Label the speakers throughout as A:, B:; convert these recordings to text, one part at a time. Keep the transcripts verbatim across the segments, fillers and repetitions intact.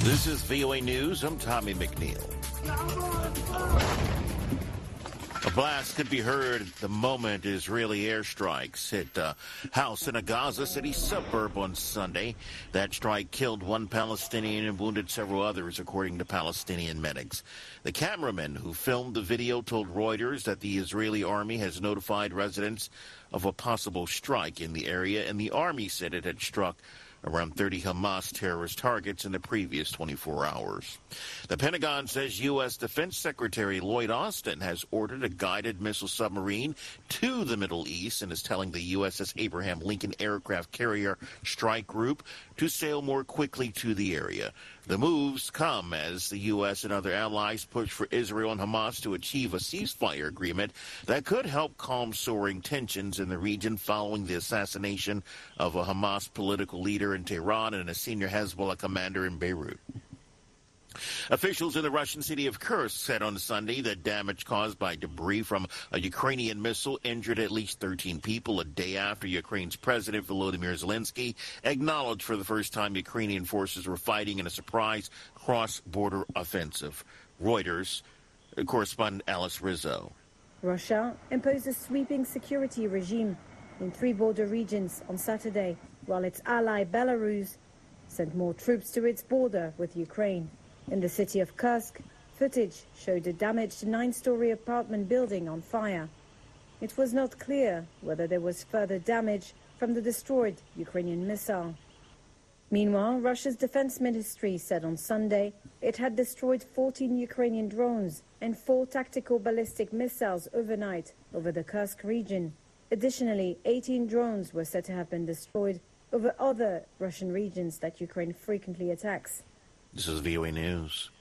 A: This is V O A News. I'm Tommy McNeil. A blast could be heard the moment Israeli airstrikes hit a house in a Gaza City suburb on Sunday. That strike killed one Palestinian and wounded several others, according to Palestinian medics. The cameraman who filmed the video told Reuters that the Israeli army has notified residents of a possible strike in the area, and the army said it had struck around thirty Hamas terrorist targets in the previous twenty-four hours. The Pentagon says U S. Defense Secretary Lloyd Austin has ordered a guided missile submarine to the Middle East and is telling the U S S Abraham Lincoln Aircraft Carrier Strike Group to sail more quickly to the area. The moves come as the U S and other allies push for Israel and Hamas to achieve a ceasefire agreement that could help calm soaring tensions in the region following the assassination of a Hamas political leader in Tehran and a senior Hezbollah commander in Beirut. Officials in the Russian city of Kursk said on Sunday that damage caused by debris from a Ukrainian missile injured at least thirteen people a day after Ukraine's President Volodymyr Zelensky acknowledged for the first time Ukrainian forces were fighting in a surprise cross-border offensive. Reuters correspondent Alice Rizzo.
B: Russia imposed a sweeping security regime in three border regions on Saturday, while its ally Belarus sent more troops to its border with Ukraine. In the city of Kursk, footage showed a damaged nine-story apartment building on fire. It was not clear whether there was further damage from the destroyed Ukrainian missile. Meanwhile, Russia's defense ministry said on Sunday it had destroyed fourteen Ukrainian drones and four tactical ballistic missiles overnight over the Kursk region. Additionally, eighteen drones were said to have been destroyed over other Russian regions that Ukraine frequently attacks.
A: This is V O A News.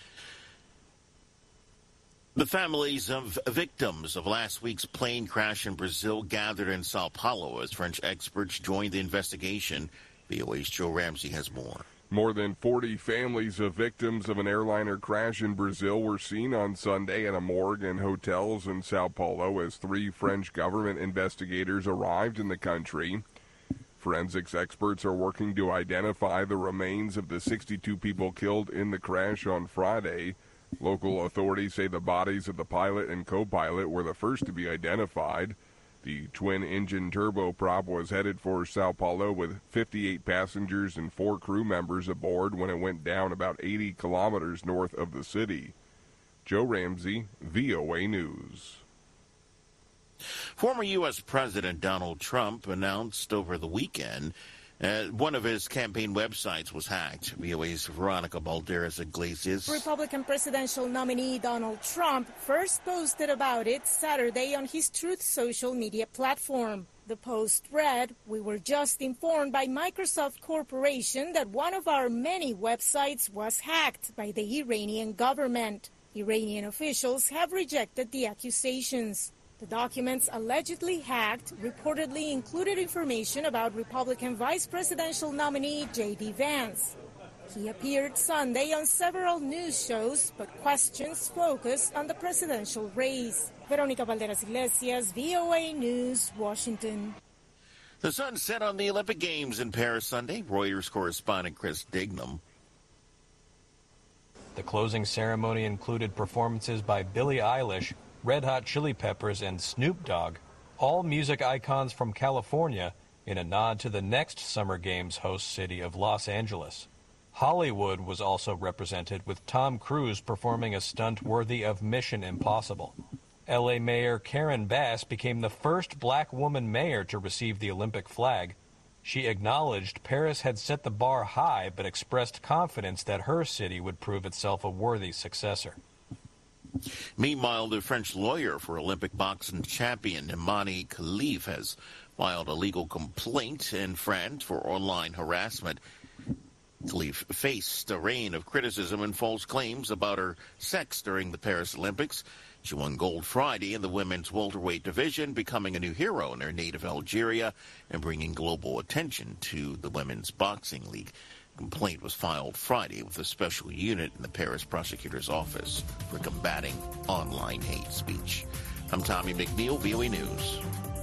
A: The families of victims of last week's plane crash in Brazil gathered in Sao Paulo as French experts joined the investigation. V O A's Joe Ramsey has more.
C: More than forty families of victims of an airliner crash in Brazil were seen on Sunday at a morgue and hotels in Sao Paulo as three French government investigators arrived in the country. Forensics experts are working to identify the remains of the sixty-two people killed in the crash on Friday. Local authorities say the bodies of the pilot and co-pilot were the first to be identified. The twin-engine turboprop was headed for Sao Paulo with fifty-eight passengers and four crew members aboard when it went down about eighty kilometers north of the city. Joe Ramsey, V O A News.
A: Former U S. President Donald Trump announced over the weekend uh, one of his campaign websites was hacked. V O A's Veronica Balderas Iglesias.
D: Republican presidential nominee Donald Trump first posted about it Saturday on his Truth social media platform. The post read, "We were just informed by Microsoft Corporation that one of our many websites was hacked by the Iranian government. Iranian officials have rejected the accusations." The documents allegedly hacked reportedly included information about Republican vice presidential nominee J D Vance. He appeared Sunday on several news shows, but questions focused on the presidential race. Veronica Balderas Iglesias, V O A News, Washington.
A: The sun set on the Olympic Games in Paris Sunday. Reuters correspondent Chris Dignam.
E: The closing ceremony included performances by Billie Eilish, Red Hot Chili Peppers, and Snoop Dogg, all music icons from California, in a nod to the next Summer Games host city of Los Angeles. Hollywood was also represented, with Tom Cruise performing a stunt worthy of Mission Impossible. L A Mayor Karen Bass became the first black woman mayor to receive the Olympic flag. She acknowledged Paris had set the bar high, but expressed confidence that her city would prove itself a worthy successor.
A: Meanwhile, the French lawyer for Olympic boxing champion Imani Khalif has filed a legal complaint in France for online harassment. Khalif faced a rain of criticism and false claims about her sex during the Paris Olympics. She won gold Friday in the women's welterweight division, becoming a new hero in her native Algeria and bringing global attention to the Women's Boxing League. The complaint was filed Friday with a special unit in the Paris prosecutor's office for combating online hate speech. I'm Tommy McNeil, V O A News.